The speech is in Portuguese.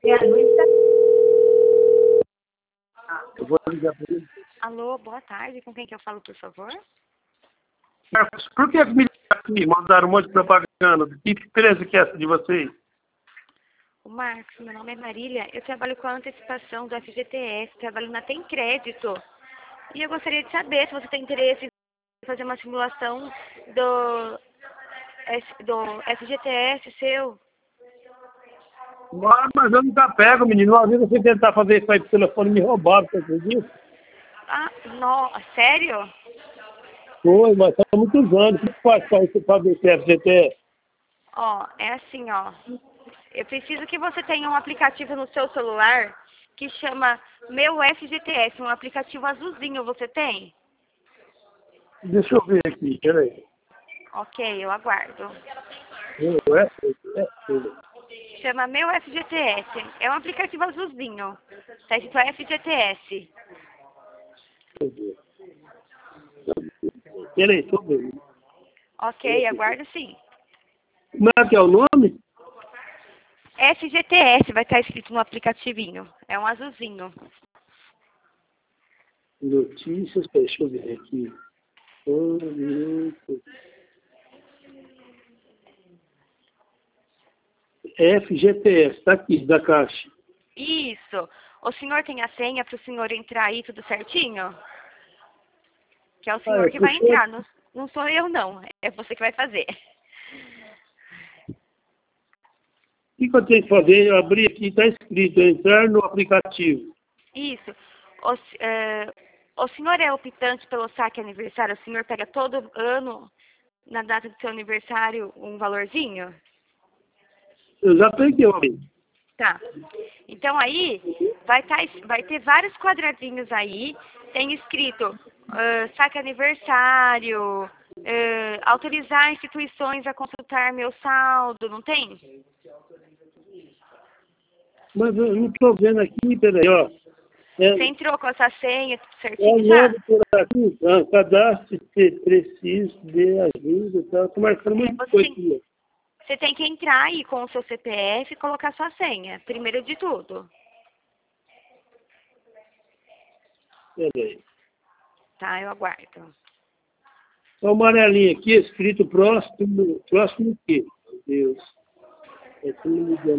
Eu vou ligar para ele. Alô, boa tarde. Com quem que eu falo, por favor? Marcos, por que me mandaram um monte de propaganda? Que empresa que é essa de vocês? O Marcos, meu nome é Marília. Eu trabalho com a antecipação do FGTS, trabalho na Tem Crédito. E eu gostaria de saber se você tem interesse em fazer uma simulação do FGTS seu. Mas eu nunca pego, menino. Uma vez você tentar fazer isso aí pro telefone, me roubaram, você acredita? Ah, não, sério? Foi, mas há muitos anos. O que faz para você fazer esse FGTS? Ó, é assim, ó. Eu preciso que você tenha um aplicativo no seu celular que chama Meu FGTS, um aplicativo azulzinho, você tem? Deixa eu ver aqui, peraí. Ok, eu aguardo. FGTS. Chama Meu FGTS. É um aplicativo azulzinho. Tá escrito FGTS. Peraí, deixa eu ver. Ok, aguardo sim. Como é que é o nome? FGTS vai estar escrito no aplicativinho. É um azulzinho. Notícias, deixa eu ver aqui. FGTS, tá aqui, da Caixa. Isso. O senhor tem a senha para o senhor entrar aí tudo certinho? Que é o senhor que vai entrar. Não sou eu, não. É você que vai fazer. O que eu tenho que fazer? Eu abri aqui, está escrito, entrar no aplicativo. Isso. O senhor é optante pelo saque aniversário? O senhor pega todo ano, na data do seu aniversário, um valorzinho? Eu já peguei, homem. Tá. Então aí vai ter vários quadradinhos aí. Tem escrito saque aniversário, autorizar instituições a consultar meu saldo, não tem? Mas eu não estou vendo aqui, peraí, ó. Você entrou com essa senha tudo É certinho já? logo por aqui, cadastro se preciso de ajuda, tá? Tô marcando muita coisa aqui. Você tem que entrar aí com o seu CPF e colocar sua senha, primeiro de tudo. Peraí. Tá, eu aguardo. O amarelinho aqui, escrito próximo o quê? Meu Deus. É tudo mudando.